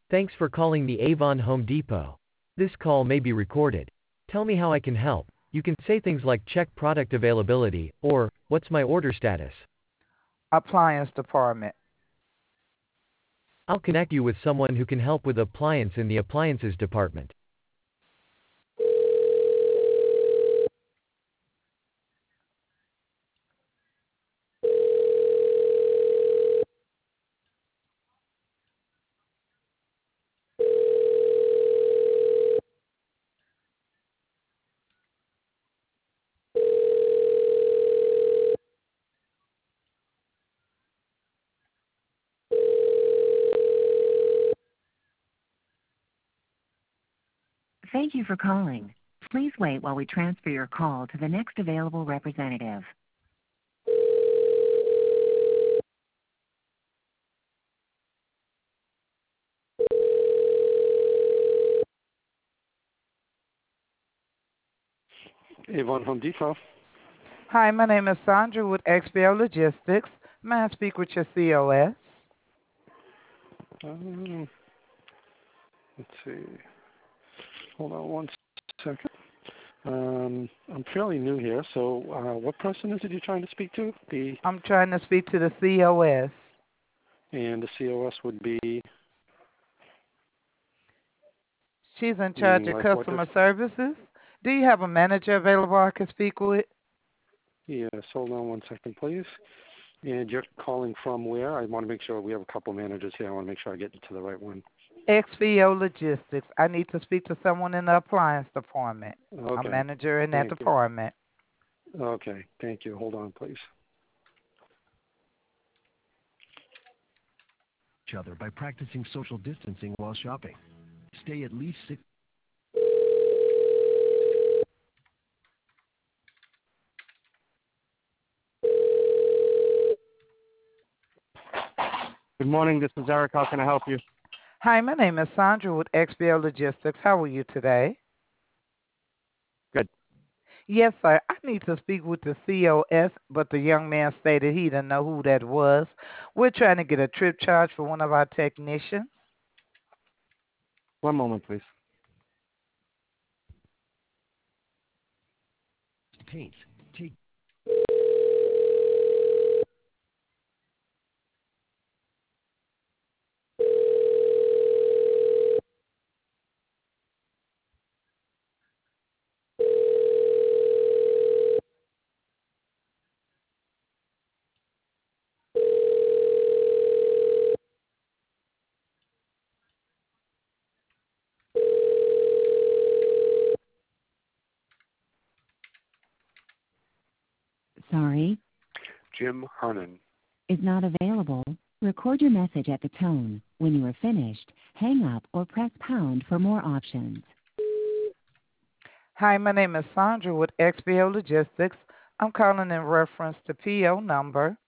Thanks for calling the Avon Home Depot. This call may be recorded. Tell me how I can help. You can say things like check product availability, or, what's my order status? Appliance department. I'll connect you with someone who can help with appliance in the appliances department. Thank you for calling. Please wait while we transfer your call to the next available representative. Avon Home Depot. Hi, my name is Sandra with XPO Logistics. May I speak with your COS? Let's see. Hold on one second. I'm fairly new here, so what person is it you're trying to speak to? I'm trying to speak to the COS. And the COS would be? She's in charge of customer services. Do you have a manager available I can speak with? Yes, hold on one second, please. And you're calling from where? I want to make sure we have a couple managers here. I want to make sure I get to the right one. XPO Logistics. I need to speak to someone in the appliance department. Okay. A manager in that department. Okay, thank you. Hold on, please. Each other by practicing social distancing while shopping. Stay at least 6. Good morning, this is Eric. How can I help you? Hi, my name is Sandra with XPO Logistics. How are you today? Good. Yes, sir. I need to speak with the COS, but the young man stated he didn't know who that was. We're trying to get a trip charge for one of our technicians. One moment, please. Paint. Take. Sorry. Jim Hernan. Is not available. Record your message at the tone. When you are finished, hang up or press pound for more options. Hi, my name is Sandra with XPO Logistics. I'm calling in reference to PO number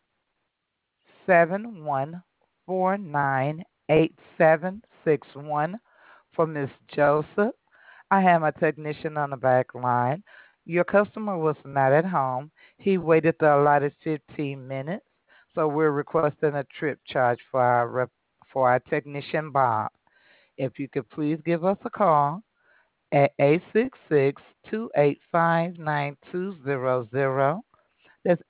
71498761 for Miss Joseph. I have my technician on the back line. Your customer was not at home. He waited the allotted 15 minutes, so we're requesting a trip charge for our technician Bob. If you could please give us a call at 866-285-9200. That's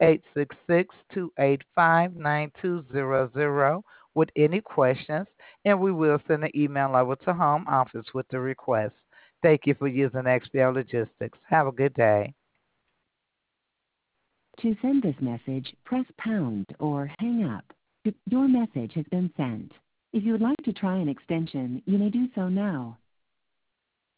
866-285-9200 with any questions, and we will send an email over to home office with the request. Thank you for using XPO Logistics. Have a good day. To send this message, press pound or hang up. Your message has been sent. If you would like to try an extension, you may do so now.